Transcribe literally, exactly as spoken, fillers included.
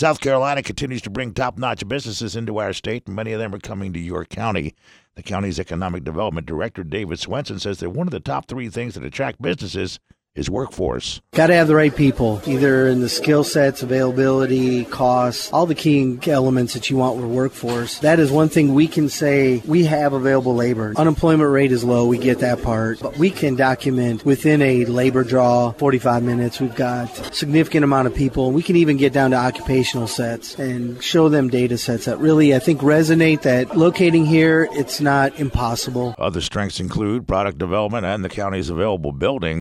South Carolina continues to bring top-notch businesses into our state, and many of them are coming to your county. The county's Economic Development Director, David Swenson, says that one of the top three things that attract businesses is workforce. Got to have the right people, either in the skill sets, availability, costs, all the key elements that you want with workforce. That is one thing we can say we have available labor. Unemployment rate is low, we get that part, but we can document within a labor draw, forty-five minutes, we've got significant amount of people. We can even get down to occupational sets and show them data sets that really, I think, resonate that locating here, it's not impossible. Other strengths include product development and the county's available building.